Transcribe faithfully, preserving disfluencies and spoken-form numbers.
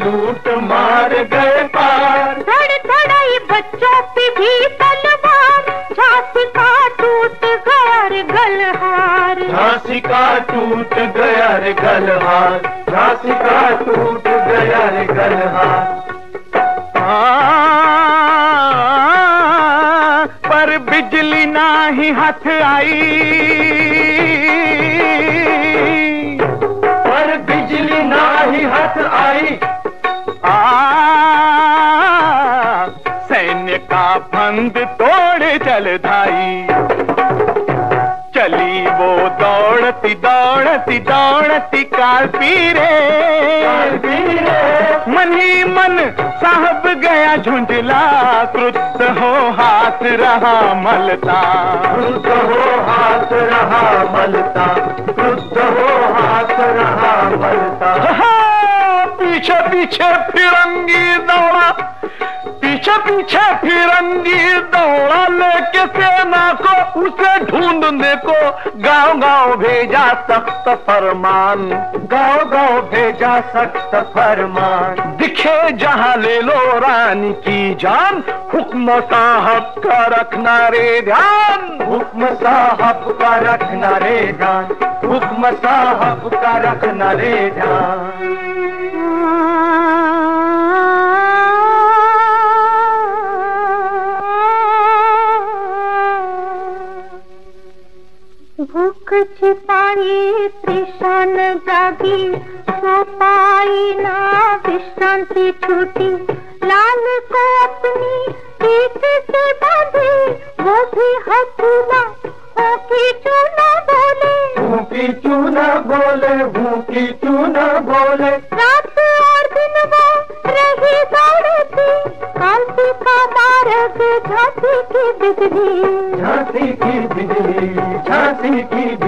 लूट मार गए पार। धड़ धड़ाई बच्चों पे भी तलवार, झांसी का टूट गया रे गलहार। झांसी का टूट गया रे गलहार, झांसी का टूट गया रे गलहार। पर बिजली ना ही हाथ आई, पर बिजली ना ही हाथ आई। आ सैन्य का फंद तोड़ जलधाई, चली वो दौड़ती दौड़ती दौड़ती कालपी रे। मन ही मन साहब गया झुंझला, क्रुद्ध हो हाथ रहा मलता। क्रुद्ध हो हाथ रहा मलता, क्रुद्ध हो हाथ रहा मलता। पीछे पीछे फिरंगी दौड़ा, पीछे पीछे फिरंगी दौड़ा, लेके सेना को उसे ढूंढने को गांव गांव भेजा सख्त फरमान। गांव गांव भेजा सख्त फरमान। दिखे जहां ले लो रानी की जान, हुक्म साहब का रखना रे ध्यान। हुक्म साहब का रखना रे ध्यान, हुक्म साहब का रखना रे ध्यान। भूख छिपाई तृषण जागी, सो पाई ना विश्रांति छूटी। लाल को अपनी पीठ से बांधे, वो भी हथुला भूखी चूना बोले। भूखी चूना बोले, भूखी चूना बोले। रात और दिन वो रही दौड़ती, कालपी का मार्ग झांसी की बिजली। झांसी की बिजली, झांसी की